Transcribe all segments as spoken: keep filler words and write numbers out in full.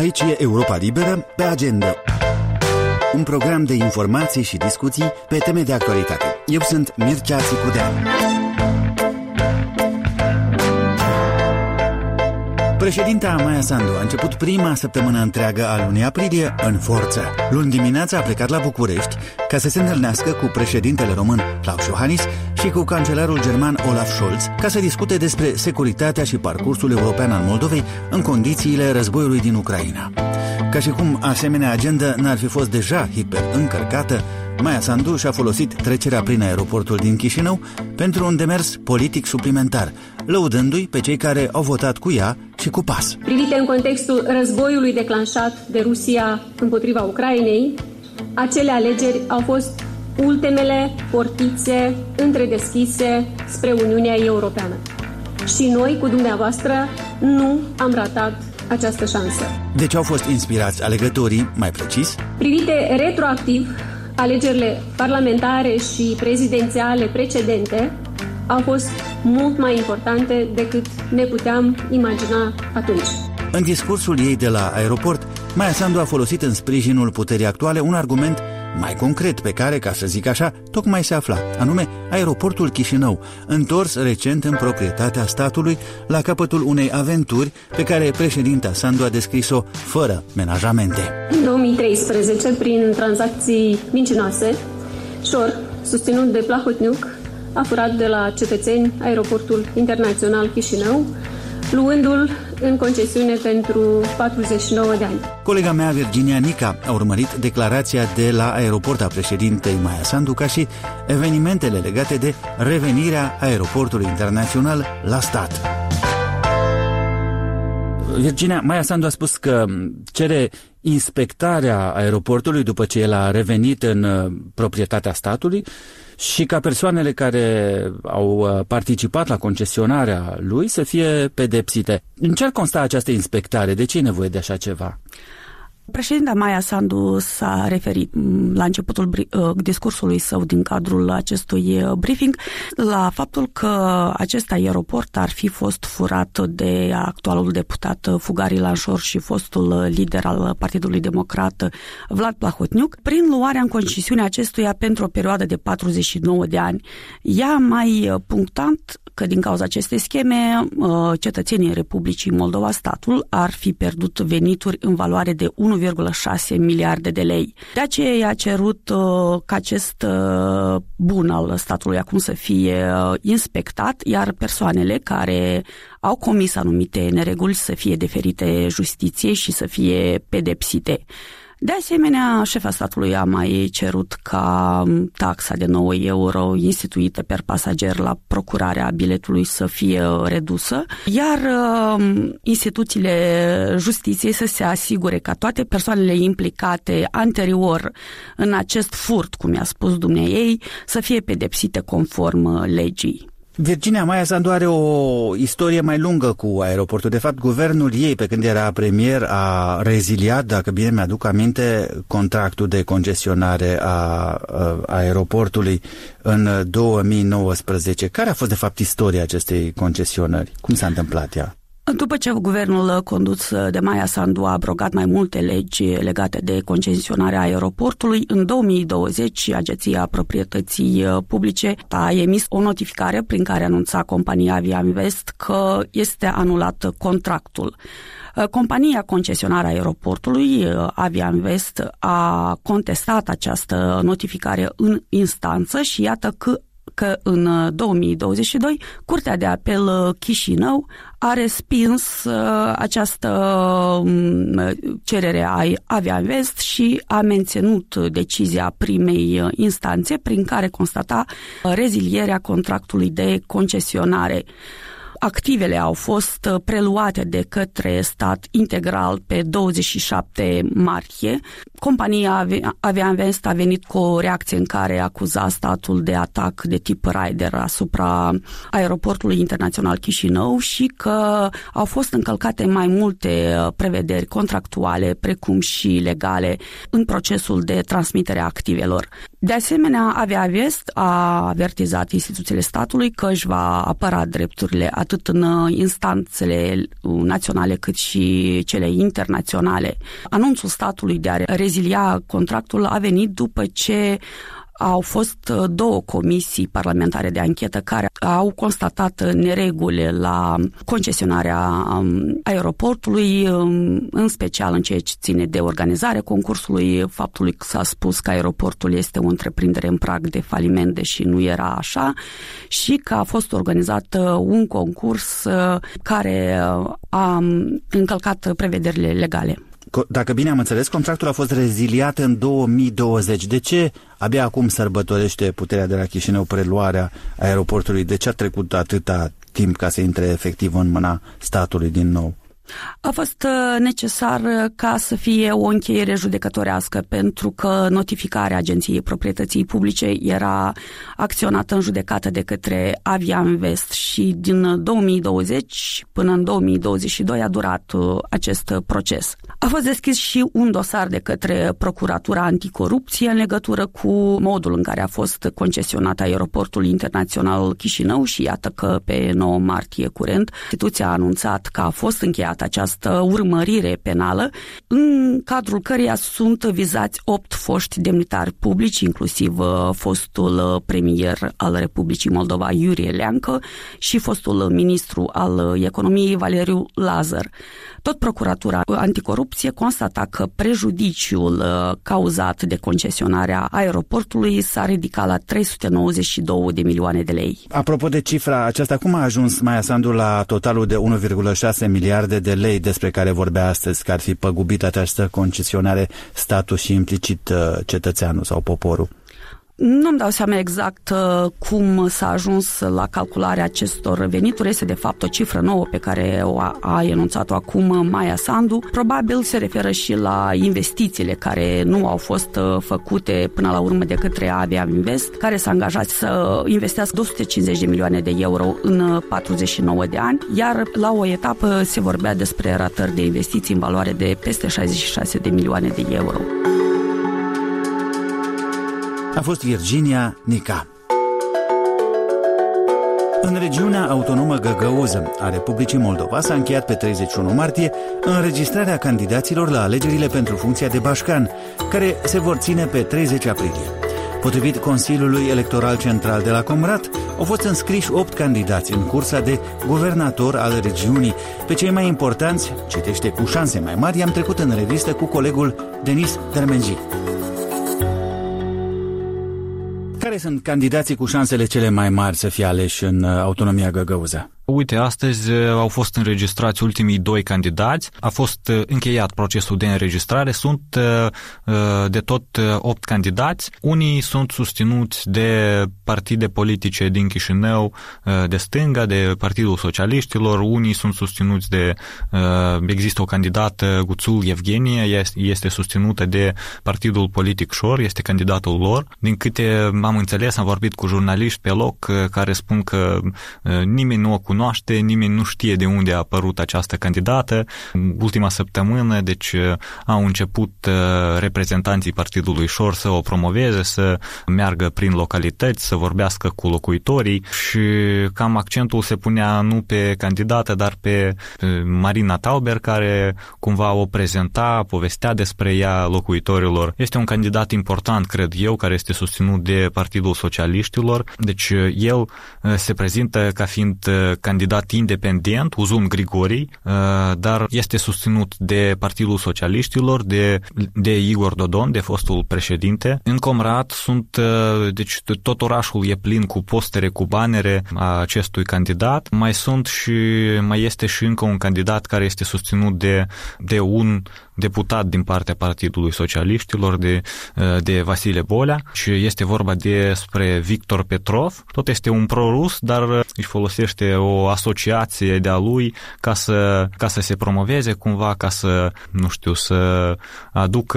Aici e Europa Liberă pe agenda. Un program de informații și discuții pe teme de actualitate. Eu sunt Mircea Țicudean. Președinta Maia Sandu a început prima săptămână întreagă a lunii aprilie în forță. Luni dimineața a plecat la București ca să se întâlnească cu președintele român Klaus Iohannis și cu cancelarul german Olaf Scholz ca să discute despre securitatea și parcursul european al Moldovei în condițiile războiului din Ucraina. Ca și cum asemenea agenda n-ar fi fost deja hiper-încărcată, Maia Sandu și-a folosit trecerea prin aeroportul din Chișinău pentru un demers politic suplimentar, lăudându-i pe cei care au votat cu ea și cu PAS. Privite în contextul războiului declanșat de Rusia împotriva Ucrainei, acele alegeri au fost ultimele portițe întredeschise spre Uniunea Europeană. Și noi, cu dumneavoastră, nu am ratat această șansă. De ce au fost inspirați alegătorii, mai precis? Privite retroactiv, alegerile parlamentare și prezidențiale precedente au fost mult mai importante decât ne puteam imagina atunci. În discursul ei de la aeroport, Maia Sandu a folosit în sprijinul puterii actuale un argument mai concret pe care, ca să zic așa, tocmai se afla, anume aeroportul Chișinău, întors recent în proprietatea statului la capătul unei aventuri pe care președinta Sandu a descris-o fără menajamente. În două mii treisprezece, prin tranzacții mincinoase, Șor, susținut de Plahotniuc, a furat de la cetățeni aeroportul internațional Chișinău, luându-l în concesiune pentru patruzeci și nouă de ani. Colega mea, Virginia Nica, a urmărit declarația de la aeroport a președintei Maia Sandu, ca și evenimentele legate de revenirea aeroportului internațional la stat. Virginia, Maia Sandu a spus că cere inspectarea aeroportului după ce el a revenit în proprietatea statului și ca persoanele care au participat la concesionarea lui să fie pedepsite. În ce ar consta această inspectare? De ce e nevoie de așa ceva? Președinta Maia Sandu s-a referit la începutul discursului său din cadrul acestui briefing la faptul că acest aeroport ar fi fost furat de actualul deputat Fugar Ilan Șor și fostul lider al Partidului Democrat Vlad Plahotniuc prin luarea în concesiune acestuia pentru o perioadă de patruzeci și nouă de ani. Ea mai punctant că din cauza acestei scheme cetățenii Republicii Moldova, statul, ar fi pierdut venituri în valoare de unu virgulă șase miliarde de lei. De aceea i-a cerut uh, ca acest uh, bun al statului acum să fie uh, inspectat, iar persoanele care au comis anumite nereguli să fie deferite justiției și să fie pedepsite. De asemenea, șefa statului a mai cerut ca taxa de nouă euro instituită per pasager la procurarea biletului să fie redusă, iar uh, instituțiile justiției să se asigure ca toate persoanele implicate anterior în acest furt, cum i-a spus dumneaei, să fie pedepsite conform legii. Virginia, Maia Sandu are o istorie mai lungă cu aeroportul. De fapt, guvernul ei, pe când era premier, a reziliat, dacă bine mi-aduc aminte, contractul de concesionare a, a aeroportului în două mii nouăsprezece. Care a fost, de fapt, istoria acestei concesionări? Cum s-a întâmplat ea? După ce guvernul condus de Maia Sandu a abrogat mai multe legi legate de concesionarea aeroportului, în două mii douăzeci Agenția Proprietății Publice a emis o notificare prin care anunța compania Aviainvest că este anulat contractul. Compania concesionară a aeroportului, Aviainvest, a contestat această notificare în instanță și iată că că în două mii douăzeci și doi Curtea de Apel Chișinău a respins uh, această uh, cerere a Aviainvest și a menținut decizia primei instanțe prin care constata rezilierea contractului de concesionare. Activele au fost preluate de către stat integral pe douăzeci și șapte martie. Compania Aviainvest a venit cu o reacție în care acuza statul de atac de tip Raider asupra aeroportului internațional Chișinău și că au fost încălcate mai multe prevederi contractuale, precum și legale, în procesul de transmitere a activelor. De asemenea, Aviainvest a avertizat instituțiile statului că își va apăra drepturile atât atât în instanțele naționale cât și cele internaționale. Anunțul statului de a rezilia contractul a venit după ce au fost două comisii parlamentare de anchetă care au constatat nereguli la concesionarea aeroportului, în special în ceea ce ține de organizarea concursului, faptului că s-a spus că aeroportul este o întreprindere în prag de faliment, deși nu era așa, și că a fost organizat un concurs care a încălcat prevederile legale. Dacă bine am înțeles, contractul a fost reziliat în două mii douăzeci. De ce abia acum sărbătorește puterea de la Chișinău preluarea aeroportului? De ce a trecut atâta timp ca să intre efectiv în mâna statului din nou? A fost necesar ca să fie o încheiere judecătorească, pentru că notificarea Agenției Proprietății Publice era acționată în judecată de către Aviainvest și din două mii douăzeci până în două mii douăzeci și doi a durat acest proces. A fost deschis și un dosar de către Procuratura Anticorupție în legătură cu modul în care a fost concesionat aeroportul internațional Chișinău și iată că pe nouă martie curent instituția a anunțat că a fost încheiată această urmărire penală, în cadrul căreia sunt vizați opt foști demnitari publici, inclusiv fostul premier al Republicii Moldova, Iurie Leancă, și fostul ministru al economiei, Valeriu Lazar. Tot Procuratura Anticorupție constata că prejudiciul cauzat de concesionarea aeroportului s-a ridicat la trei sute nouăzeci și două de milioane de lei. Apropo de cifra aceasta, cum a ajuns Maia Sandu la totalul de unu virgulă șase miliarde de lei despre care vorbea astăzi, că ar fi păgubit această concesionare statul și implicit cetățeanul sau poporul? Nu-mi dau seama exact uh, cum s-a ajuns la calcularea acestor venituri. Este de fapt o cifră nouă pe care o a, a enunțat-o acum Maia Sandu. Probabil se referă și la investițiile care nu au fost uh, făcute până la urmă de către Aviainvest, care s-a angajat să investească două sute cincizeci de milioane de euro în patruzeci și nouă de ani, iar la o etapă se vorbea despre ratări de investiții în valoare de peste șaizeci și șase de milioane de euro. A fost Virginia Nica. În regiunea autonomă Găgăuză a Republicii Moldova s-a încheiat pe treizeci și unu martie înregistrarea candidaților la alegerile pentru funcția de bașcan, care se vor ține pe treizeci aprilie. Potrivit Consiliului Electoral Central de la Comrat, au fost înscriși opt candidați în cursa de guvernator al regiunii. Pe cei mai importanți, citește cu șanse mai mari, i-am trecut în revistă cu colegul Denis Dermenji. Care sunt candidații cu șansele cele mai mari să fie aleși în autonomia Găgăuză? Uite, astăzi au fost înregistrați ultimii doi candidați, a fost încheiat procesul de înregistrare, sunt de tot opt candidați. Unii sunt susținuți de partide politice din Chișinău, de stânga, de Partidul Socialiștilor, unii sunt susținuți de, există o candidată, Guțul Evgenie, este susținută de Partidul Politic Șor, este candidatul lor. Din câte am înțeles, am vorbit cu jurnaliști pe loc care spun că nimeni nu o cunoaște, nimeni nu știe de unde a apărut această candidată. Ultima săptămână, deci au început reprezentanții Partidului Șor să o promoveze, să meargă prin localități, să vorbească cu locuitorii și cam accentul se punea nu pe candidată, dar pe Marina Tauber, care cumva o prezenta, povestea despre ea locuitorilor. Este un candidat important, cred eu, care este susținut de Partidul Socialiștilor. Deci el se prezintă ca fiind candidat independent, Uzun Grigori, dar este susținut de Partidul Socialiștilor, de, de Igor Dodon, de fostul președinte. În Comrat sunt, deci tot orașul e plin cu postere, cu banere a acestui candidat. Mai sunt și, mai este și încă un candidat care este susținut de, de un deputat din partea Partidului Socialiștilor, de, de Vasile Bolea, și este vorba despre Victor Petrov. Tot este un pro-rus, dar își folosește o asociație de-a lui ca să, ca să se promoveze cumva, ca să, nu știu, să aducă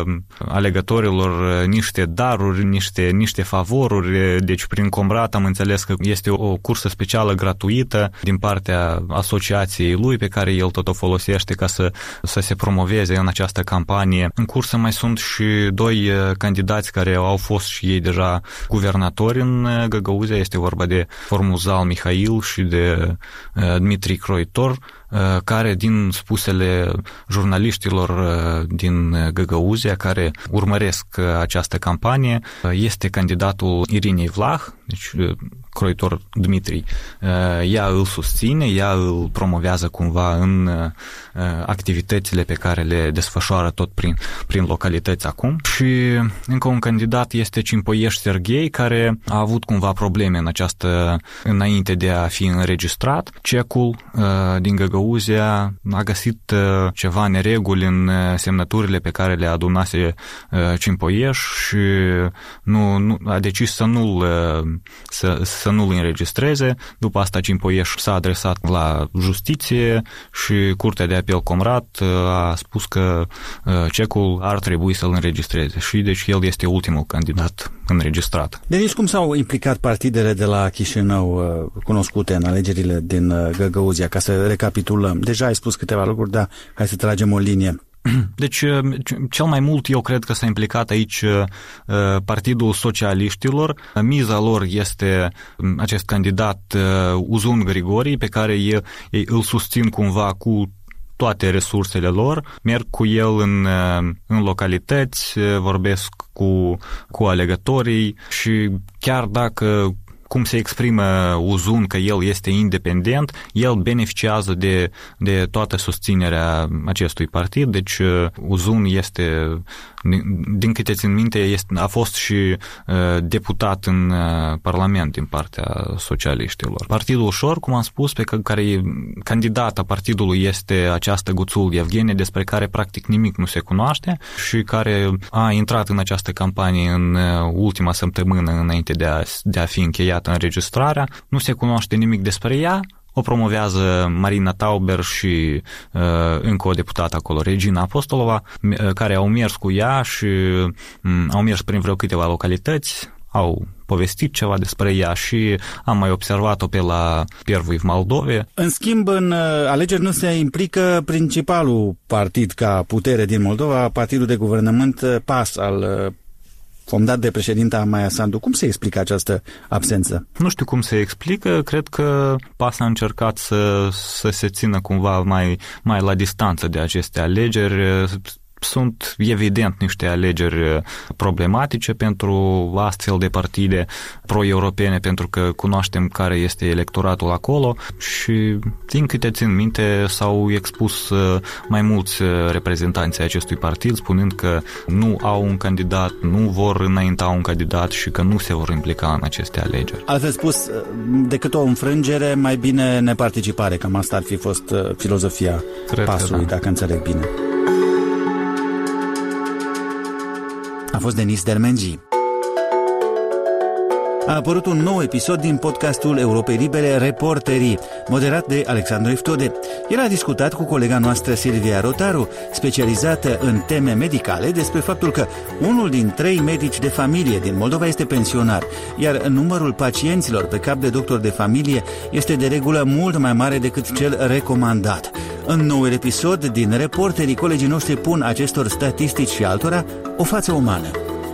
alegătorilor niște daruri, niște, niște favoruri. Deci prin Comrat am înțeles că este o cursă specială gratuită din partea asociației lui, pe care el tot o folosește ca să, să se promoveze în această campanie. În cursă mai sunt și doi candidați care au fost și ei deja guvernatori în Găgăuzia. Este vorba de Formuzal Mihail și de pe Dmitri Croitor, care, din spusele jurnaliștilor din Găgăuzia care urmăresc această campanie, este candidatul Irinei Vlah, deci Croitor Dmitri. Ea îl susține, ea îl promovează cumva în activitățile pe care le desfășoară tot prin, prin localități acum. Și încă un candidat este Cimpoieș Serghei, care a avut cumva probleme în această, înainte de a fi înregistrat. Cecul din Găgăuzia a găsit ceva nereguli în semnăturile pe care le adunase Cimpoieș și nu, nu, a decis să nu-l să, să nu-l înregistreze. După asta Cimpoieș s-a adresat la justiție și Curtea de Apel Comrat a spus că cecul ar trebui să-l înregistreze și deci el este ultimul candidat înregistrat. Deci cum s-au implicat partidele de la Chișinău cunoscute în alegerile din Găgăuzia? Ca să recapitulăm. Deja ai spus câteva lucruri, dar hai să tragem o linie. Deci, cel mai mult eu cred că s-a implicat aici Partidul Socialiștilor. Miza lor este acest candidat Uzun Grigori, pe care ei, ei îl susțin cumva cu toate resursele lor, merg cu el în, în localități, vorbesc cu, cu alegătorii și chiar dacă cum se exprimă Uzun că el este independent, el beneficiază de, de toată susținerea acestui partid, deci Uzun este, din câte țin minte, este, a fost și uh, deputat în uh, Parlament din partea socialiștilor. Partidul Ușor, cum am spus, pe care candidata partidului este această Guțul Evgenie, despre care practic nimic nu se cunoaște și care a intrat în această campanie în uh, ultima săptămână înainte de a, de a fi încheiată înregistrarea. Nu se cunoaște nimic despre ea. O promovează Marina Tauber și uh, încă o deputată acolo, Regina Apostolova, uh, care au mers cu ea și um, au mers prin vreo câteva localități, au povestit ceva despre ea și am mai observat-o pe la Pervuiv Moldove. În schimb, în alegeri nu se implică principalul partid ca putere din Moldova, partidul de guvernământ P A S al fondat de președinta Maia Sandu. Cum se explică această absență? Nu știu cum se explică. Cred că P A S a încercat să, să se țină cumva mai, mai la distanță de aceste alegeri. Sunt evident niște alegeri problematice pentru astfel de partide pro-europene, pentru că cunoaștem care este electoratul acolo și, din câte țin minte, s-au expus mai mulți reprezentanți ai acestui partid, spunând că nu au un candidat, nu vor înainta un candidat și că nu se vor implica în aceste alegeri. Altfel spus, decât o înfrângere, mai bine neparticipare, cam asta ar fi fost filozofia Cred P A S-ului, da. Dacă înțeleg bine. A fost Denis Dermengi. A apărut un nou episod din podcastul Europei Libere, Reporterii, moderat de Alexandru Iftode. El a discutat cu colega noastră Silvia Rotaru, specializată în teme medicale, despre faptul că unul din trei medici de familie din Moldova este pensionar, iar numărul pacienților pe cap de doctor de familie este de regulă mult mai mare decât cel recomandat. În noul episod din Reporterii, colegii noștri pun acestor statistici și altora o față umană.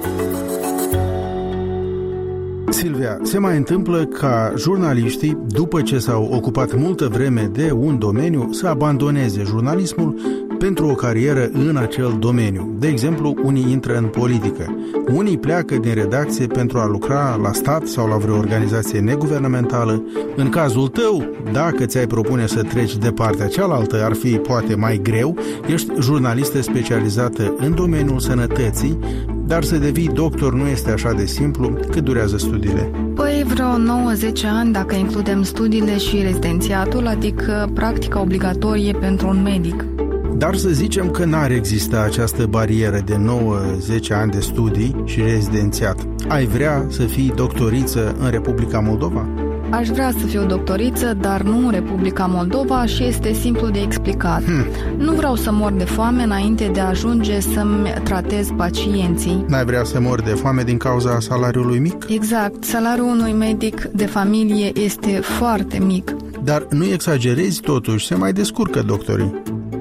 Silvia, se mai întâmplă ca jurnaliștii, după ce s-au ocupat multă vreme de un domeniu, să abandoneze jurnalismul pentru o carieră în acel domeniu. De exemplu, unii intră în politică. Unii pleacă din redacție pentru a lucra la stat sau la vreo organizație neguvernamentală. În cazul tău, dacă ți-ai propune să treci de partea cealaltă, ar fi poate mai greu. Ești jurnalistă specializată în domeniul sănătății, dar să devii doctor nu este așa de simplu. Cât durează studiile? Păi vreo nouă zece ani dacă includem studiile și rezidențiatul, adică practica obligatorie pentru un medic. Dar să zicem că n-ar exista această barieră de nouă zece ani de studii și rezidențiat. Ai vrea să fii doctoriță în Republica Moldova? Aș vrea să fiu doctoriță, dar nu în Republica Moldova și este simplu de explicat. Hmm. Nu vreau să mor de foame înainte de a ajunge să-mi tratez pacienții. N-ai vrea să mor de foame din cauza salariului mic? Exact. Salariul unui medic de familie este foarte mic. Dar nu exagerezi totuși, se mai descurcă doctorii.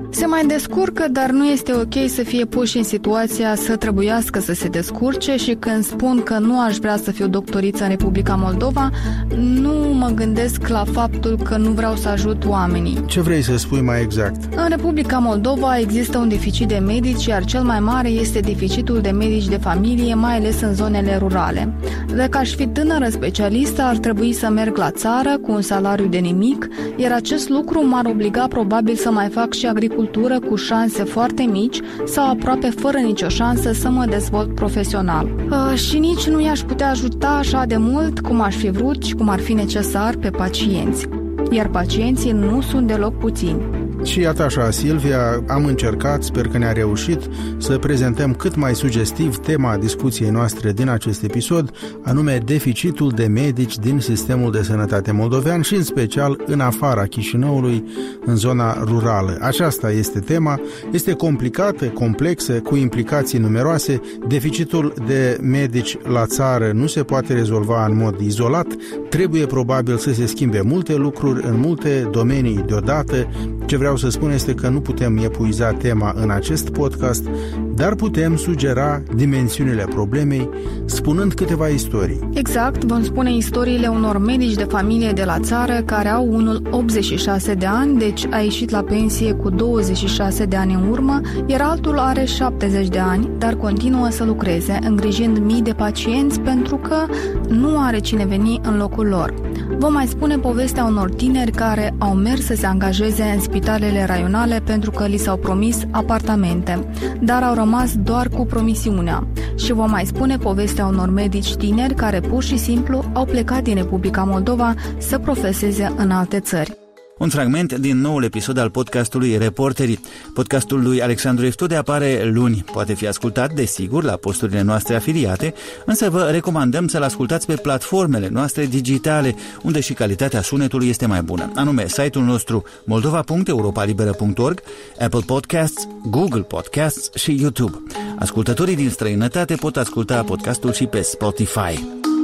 Se mai descurcă, dar nu este ok să fie puși în situația să trebuiască să se descurce și când spun că nu aș vrea să fiu doctoriță în Republica Moldova, nu mă gândesc la faptul că nu vreau să ajut oamenii. Ce vrei să spui mai exact? În Republica Moldova există un deficit de medici, iar cel mai mare este deficitul de medici de familie, mai ales în zonele rurale. Dacă aș fi tânără specialistă, ar trebui să merg la țară cu un salariu de nimic, iar acest lucru m-ar obliga probabil să mai fac și agricultură cu șanse foarte mici sau aproape fără nicio șansă să mă dezvolt profesional. Uh, și nici nu i-aș putea ajuta așa de mult cum aș fi vrut și cum ar fi necesar pe pacienți. Iar pacienții nu sunt deloc puțini. Și iată așa, Silvia, am încercat, sper că ne-a reușit, să prezentăm cât mai sugestiv tema discuției noastre din acest episod, anume deficitul de medici din sistemul de sănătate moldovean și în special în afara Chișinăului, în zona rurală. Aceasta este tema, este complicată, complexă, cu implicații numeroase. Deficitul de medici la țară nu se poate rezolva în mod izolat, trebuie probabil să se schimbe multe lucruri în multe domenii deodată. Ce vreau să spun este că nu putem epuiza tema în acest podcast, dar putem sugera dimensiunile problemei, spunând câteva istorii. Exact, vom spune istoriile unor medici de familie de la țară care au unul optzeci și șase de ani, deci a ieșit la pensie cu douăzeci și șase de ani în urmă, iar altul are șaptezeci de ani, dar continuă să lucreze, îngrijind mii de pacienți pentru că nu are cine veni în locul lor. Vom mai spune povestea unor tineri care au mers să se angajeze în spitalele raionale pentru că li s-au promis apartamente, dar au rămas doar cu promisiunea. Și vom mai spune povestea unor medici tineri care pur și simplu au plecat din Republica Moldova să profeseze în alte țări. Un fragment din noul episod al podcastului Reporterii. Podcastul lui Alexandru Eftode apare luni. Poate fi ascultat, desigur, la posturile noastre afiliate, însă vă recomandăm să-l ascultați pe platformele noastre digitale, unde și calitatea sunetului este mai bună, anume site-ul nostru moldova punct europalibera punct org, Apple Podcasts, Google Podcasts și YouTube. Ascultătorii din străinătate pot asculta podcastul și pe Spotify.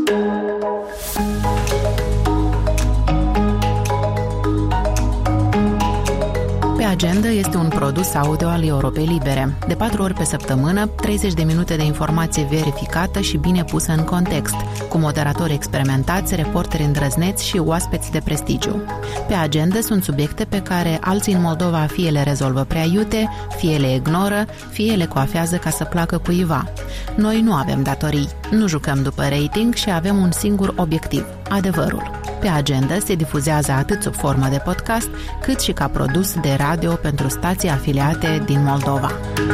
Agenda este un produs audio al Europei Libere. De patru ori pe săptămână, treizeci de minute de informație verificată și bine pusă în context, cu moderatori experimentați, reporteri îndrăzneți și oaspeți de prestigiu. Pe agenda sunt subiecte pe care alții în Moldova fie le rezolvă prea iute, fie le ignoră, fie le coafează ca să placă cuiva. Noi nu avem datorii, nu jucăm după rating și avem un singur obiectiv, adevărul. Pe agenda se difuzează atât sub formă de podcast, cât și ca produs de radio pentru stații afiliate din Moldova.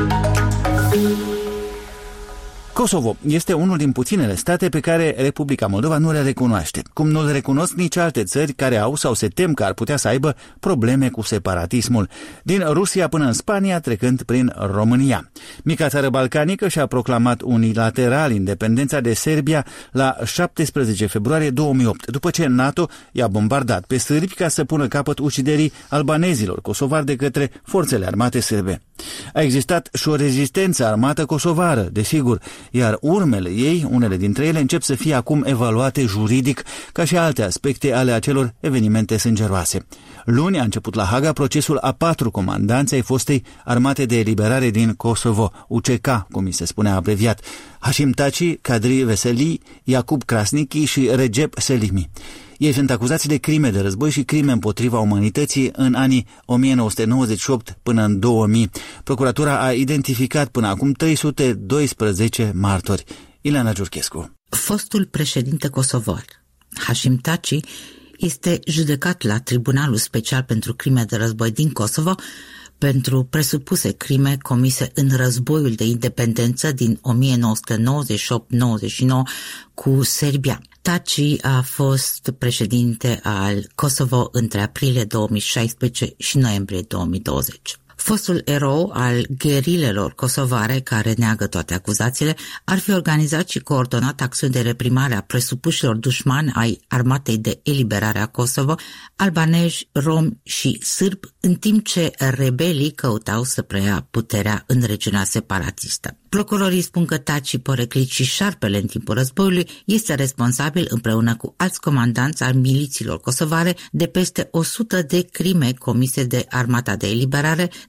Kosovo este unul din puținele state pe care Republica Moldova nu le recunoaște, cum nu le recunosc nici alte țări care au sau se tem că ar putea să aibă probleme cu separatismul, din Rusia până în Spania, trecând prin România. Mica țară balcanică și-a proclamat unilateral independența de Serbia la șaptesprezece februarie două mii opt, după ce NATO i-a bombardat pe sârbi ca să pună capăt uciderii albanezilor kosovari de către forțele armate sârbe. A existat și o rezistență armată kosovară, desigur, iar urmele ei, unele dintre ele, încep să fie acum evaluate juridic, ca și alte aspecte ale acelor evenimente sângeroase. Luni a început la Haga procesul a patru comandanți ai fostei Armate de Eliberare din Kosovo, U C K, cum mi se spunea abreviat, Hashim Thaçi, Kadri Veseli, Jakub Krasniqi și Recep Selimi. Ei sunt acuzați de crime de război și crime împotriva umanității în anii o mie nouă sute nouăzeci și opt până în două mii. Procuratura a identificat până acum trei sute doisprezece martori. Ileana Giurchescu. Fostul președinte kosovar, Hashim Thaçi, este judecat la Tribunalul Special pentru Crime de Război din Kosovo pentru presupuse crime comise în războiul de independență din o mie nouă sute nouăzeci și opt nouăzeci și nouă cu Serbia. Thaçi a fost președinte al Kosovo între aprilie două mii șaisprezece și noiembrie două mii douăzeci. Fostul erou al gherilelor kosovare, care neagă toate acuzațiile, ar fi organizat și coordonat acțiuni de reprimare a presupușilor dușmani ai Armatei de Eliberare a Kosovo, albanezi, romi și sârbi, în timp ce rebelii căutau să preia puterea în regiunea separatistă. Procurorii spun că Thaçi, poreclit și șarpele în timpul războiului, este responsabil împreună cu alți comandanți al milițiilor kosovare de peste o sută de crime comise de Armata de Eliberare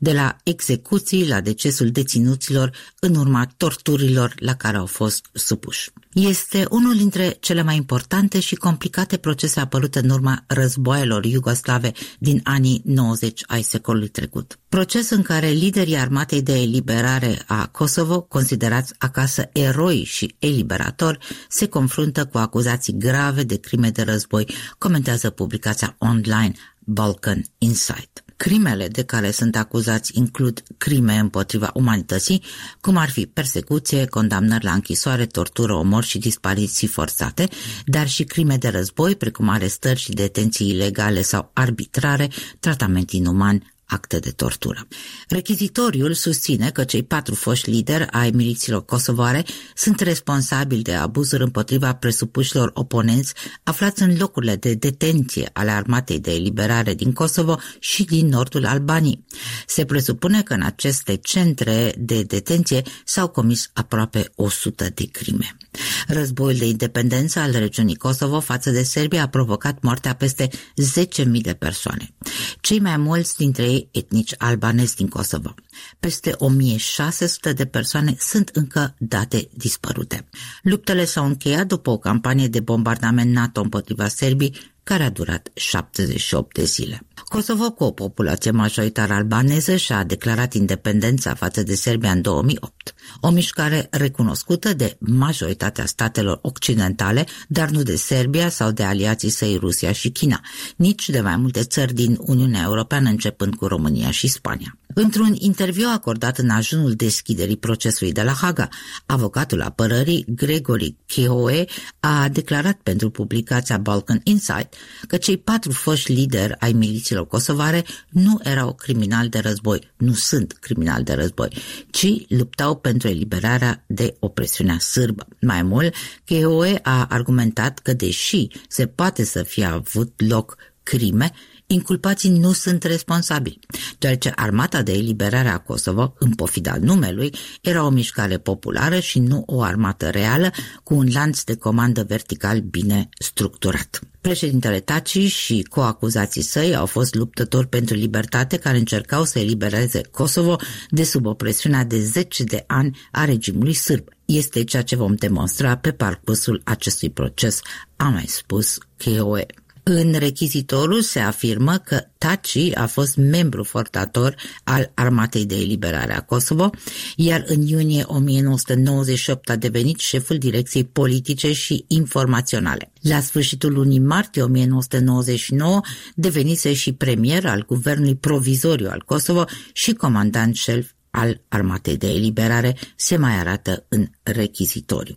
de la execuții la decesul deținuților în urma torturilor la care au fost supuși. Este unul dintre cele mai importante și complicate procese apărute în urma războaielor iugoslave din anii nouăzeci ai secolului trecut. Proces în care liderii armatei de eliberare a Kosovo, considerați acasă eroi și eliberatori, se confruntă cu acuzații grave de crime de război, comentează publicația online Balkan Insight. Crimele de care sunt acuzați includ crime împotriva umanității, cum ar fi persecuție, condamnări la închisoare, tortură, omor și dispariții forțate, dar și crime de război, precum arestări și detenții ilegale sau arbitrare, tratament inuman, acte de tortură. Rechizitoriul susține că cei patru foști lideri ai milițiilor kosovoare sunt responsabili de abuzuri împotriva presupușilor oponenți aflați în locurile de detenție ale armatei de eliberare din Kosovo și din nordul Albaniei. Se presupune că în aceste centre de detenție s-au comis aproape o sută de crime. Războiul de independență al regiunii Kosovo față de Serbia a provocat moartea peste zece mii de persoane. Cei mai mulți dintre ei etnici albanezi din Kosovo. Peste o mie șase sute de persoane sunt încă date dispărute. Luptele s-au încheiat după o campanie de bombardament NATO împotriva Serbiei, care a durat șaptezeci și opt de zile. Kosovo, cu o populație majoritară albaneză, și-a declarat independența față de Serbia în două mii opt. O mișcare recunoscută de majoritatea statelor occidentale, dar nu de Serbia sau de aliații săi Rusia și China, nici de mai multe țări din Uniunea Europeană, începând cu România și Spania. Într-un interviu acordat în ajunul deschiderii procesului de la Haga, avocatul apărării Gregory Kehoe a declarat pentru publicația Balkan Insight că cei patru foști lideri ai milițiilor kosovare nu erau criminali de război, nu sunt criminali de război, ci luptau pentru eliberarea de opresiunea sârbă. Mai mult, Kehoe a argumentat că deși se poate să fie avut loc crime, inculpații nu sunt responsabili, deoarece armata de eliberare a Kosovo, în pofida numelui, era o mișcare populară și nu o armată reală cu un lanț de comandă vertical bine structurat. Președintele Taci și coacuzații săi au fost luptători pentru libertate care încercau să elibereze Kosovo de sub opresiunea de zece de ani a regimului sârb. Este ceea ce vom demonstra pe parcursul acestui proces, a mai spus Kehoe. În rechizitorul se afirmă că Taci a fost membru fondator al Armatei de Eliberare a Kosovo, iar în iunie o mie nouă sute nouăzeci și opt a devenit șeful direcției politice și informaționale. La sfârșitul lunii martie o mie nouă sute nouăzeci și nouă devenise și premier al guvernului provizoriu al Kosovo și comandant șef al Armatei de Eliberare, se mai arată în rechizitoriu.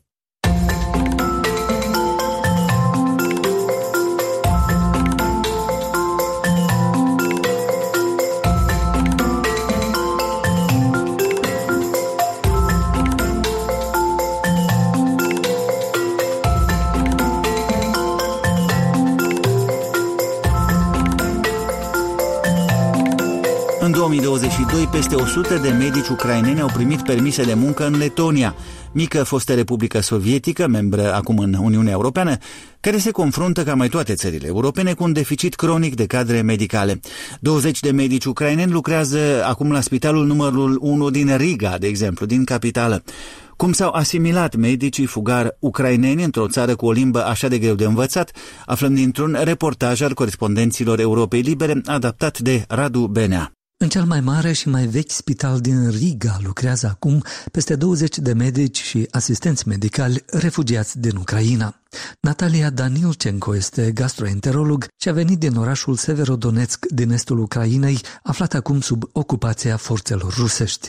În două mii douăzeci și doi, peste o sută de medici ucraineni au primit permise de muncă în Letonia, mică fostă republică sovietică, membră acum în Uniunea Europeană, care se confruntă, ca mai toate țările europene, cu un deficit cronic de cadre medicale. douăzeci de medici ucraineni lucrează acum la spitalul numărul unu din Riga, de exemplu, din capitală. Cum s-au asimilat medicii fugari ucraineni într-o țară cu o limbă așa de greu de învățat, aflăm dintr-un reportaj al corespondenților Europei Libere, adaptat de Radu Benea. În cel mai mare și mai vechi spital din Riga lucrează acum peste douăzeci de medici și asistenți medicali refugiați din Ucraina. Natalia Danilchenko este gastroenterolog și a venit din orașul Severodonetsk din estul Ucrainei, aflat acum sub ocupația forțelor rusești.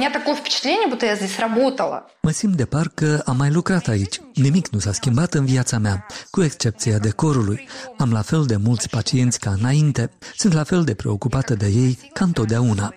Mă simt de parcă am mai lucrat aici. Nimic nu s-a schimbat în viața mea, cu excepția decorului. Am la fel de mulți pacienți ca înainte. Sunt la fel de preocupată de ei ca întotdeauna.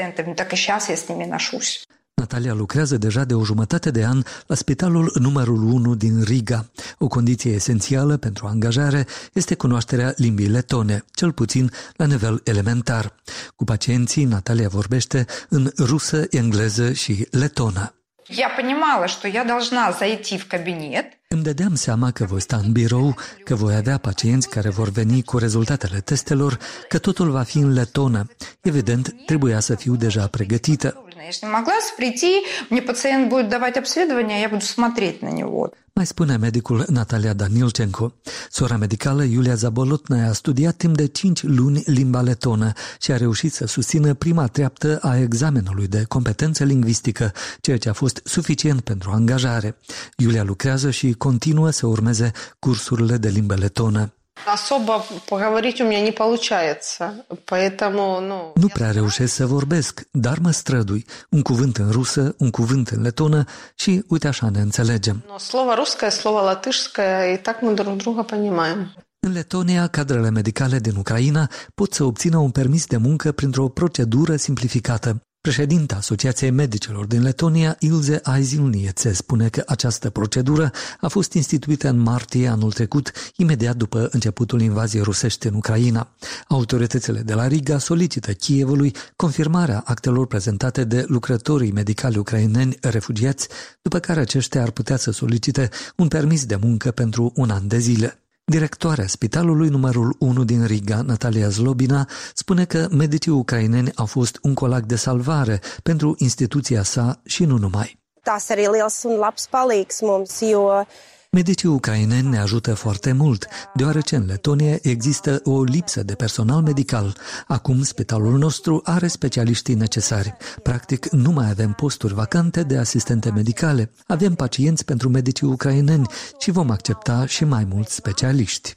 Natalia lucrează deja de o jumătate de an la spitalul numărul unu din Riga. O condiție esențială pentru angajare este cunoașterea limbii letone, cel puțin la nivel elementar. Cu pacienții, Natalia vorbește în rusă, engleză și letonă. Я понимала, что я должна зайти в кабинет. Îmi dădeam seama că voi sta în birou, că voi avea pacienți care vor veni cu rezultatele testelor, că totul va fi în letonă. Evident, trebuia să fiu deja pregătită. Если могла прийти, мне пациент будет давать обследование, я буду смотреть на него. Mai spune medicul Natalia Danilchenko. Sora medicală Iulia Zabolotnaia a studiat timp de cinci luni limba letonă și a reușit să susțină prima treaptă a examenului de competență lingvistică, ceea ce a fost suficient pentru angajare. Iulia lucrează și continuă să urmeze cursurile de limbă letonă. Особо поговорить у меня не получается, поэтому, ну... Nu prea reușesc să vorbesc, dar mă strădui. Un cuvânt în rusă, un cuvânt în letonă și uite așa ne înțelegem. Но слово русское, слово латышское, и так мы друг друга понимаем. În Letonia, cadrele medicale din Ucraina pot să obțină un permis de muncă printr-o procedură simplificată. Președinta Asociației Medicilor din Letonia, Ilze Aizilniece, spune că această procedură a fost instituită în martie anul trecut, imediat după începutul invaziei rusești în Ucraina. Autoritățile de la Riga solicită Kievului confirmarea actelor prezentate de lucrătorii medicali ucraineni refugiați, după care aceștia ar putea să solicite un permis de muncă pentru un an de zile. Directoarea spitalului numărul unu din Riga, Natalia Zlobina, spune că medicii ucraineni au fost un colac de salvare pentru instituția sa și nu numai. Medicii ucraineni ne ajută foarte mult, deoarece în Letonia există o lipsă de personal medical. Acum spitalul nostru are specialiștii necesari. Practic, nu mai avem posturi vacante de asistente medicale. Avem pacienți pentru medicii ucraineni și vom accepta și mai mulți specialiști.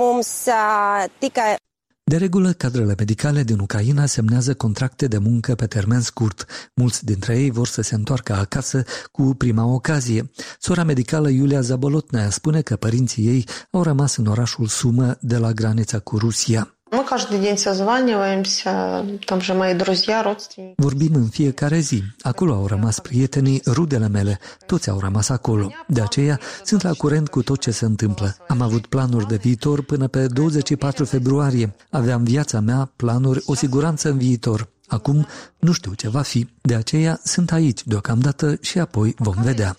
De regulă, cadrele medicale din Ucraina semnează contracte de muncă pe termen scurt. Mulți dintre ei vor să se întoarcă acasă cu prima ocazie. Sora medicală Iulia Zabolotnaia spune că părinții ei au rămas în orașul Sumă de la granița cu Rusia. Мы каждый день созваниваемся, там же мои друзья, родственники. Vorbim în fiecare zi. Acolo au rămas prietenii, rudele mele, toți au rămas acolo. De aceea sunt la curent cu tot ce se întâmplă. Am avut planuri de viitor până pe douăzeci și patru februarie. Aveam viața mea, planuri, o siguranță în viitor. Acum nu știu ce va fi. De aceea sunt aici deocamdată și apoi vom vedea.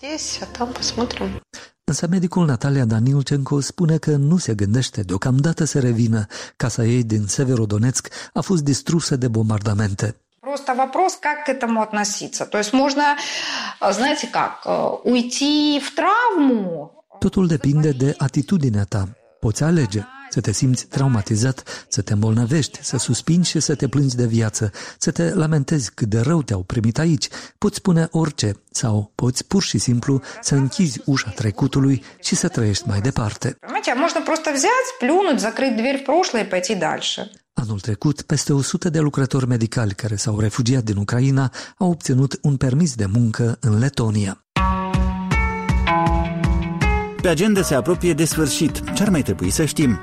Însă medicul Natalia Danilchenko spune că nu se gândește deocamdată să revină. Casa ei din Severodonetsk a fost distrusă de bombardamente. Просто вопрос, как к этому относиться. То есть можно, знаете как, уйти в травму. Totul depinde de atitudinea ta. Poți alege să te simți traumatizat, să te îmbolnăvești, să suspini și să te plângi de viață, să te lamentezi cât de rău te-au primit aici. Poți spune orice sau poți pur și simplu să închizi ușa trecutului și să trăiești mai departe. Можно просто взять, плюнуть, закрыть дверь в прошлое и пойти дальше. Anul trecut, peste o sută de lucrători medicali care s-au refugiat din Ucraina au obținut un permis de muncă în Letonia. Pe agenda se apropie de sfârșit. Ce ar mai trebui să știm?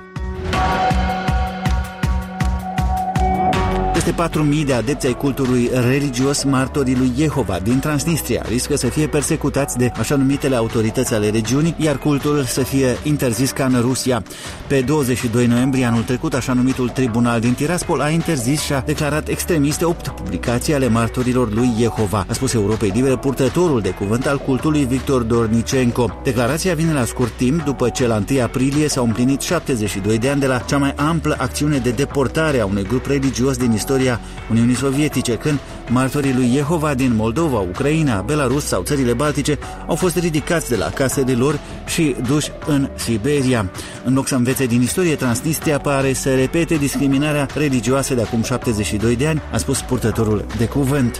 Peste patru mii de adepți ai cultului religios Martorii lui Jehova din Transnistria riscă să fie persecutați de așa numitele autorități ale regiunii, iar cultul să fie interzis ca în Rusia. Pe douăzeci și doi noiembrie anul trecut, așa numitul tribunal din Tiraspol a interzis și a declarat extremiste opt publicații ale Martorilor lui Jehova, a spus Europei Libere purtătorul de cuvânt al cultului Victor Dornicenko. Declarația vine la scurt timp după ce la întâi aprilie s-au împlinit șaptezeci și doi de ani de la cea mai amplă acțiune de deportare a unui grup religios din istoria Uniunii Sovietice, când martorii lui Jehova din Moldova, Ucraina, Belarus sau țările Baltice au fost ridicați de la casele lor și duși în Siberia. În loc să învețe din istorie, Transnistria pare să repete discriminarea religioasă de acum șaptezeci și doi de ani, a spus purtătorul de cuvânt.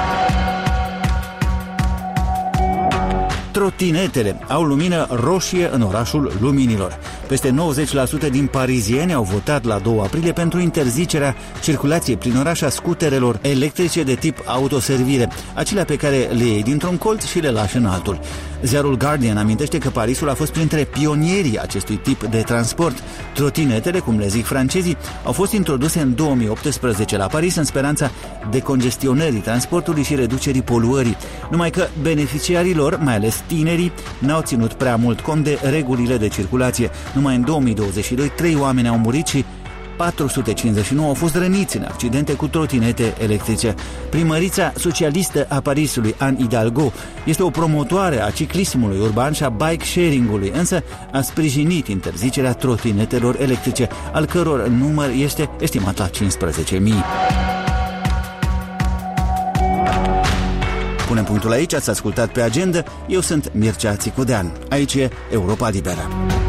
Trotinetele au lumină roșie în orașul luminilor. Peste nouăzeci la sută din parizieni au votat la doi aprilie pentru interzicerea circulației prin oraș a scuterelor electrice de tip autoservire, acelea pe care le iei dintr-un colț și le lași în altul. Ziarul Guardian amintește că Parisul a fost printre pionierii acestui tip de transport. Trotinetele, cum le zic francezii, au fost introduse în două mii optsprezece la Paris în speranța decongestionării transportului și reducerii poluării. Numai că beneficiarii lor, mai ales tinerii, n-au ținut prea mult cont de regulile de circulație. Numai în două mii douăzeci și doi, trei oameni au murit și patru sute cincizeci și nouă au fost răniți în accidente cu trotinete electrice. Primărița socialistă a Parisului, Anne Hidalgo, este o promotoare a ciclismului urban și a bike sharing-ului, însă a sprijinit interzicerea trotinetelor electrice, al căror număr este estimat la cincisprezece mii. Punem punctul aici, ați ascultat Pe Agenda, eu sunt Mircea Țicudean. Aici e Europa Liberă.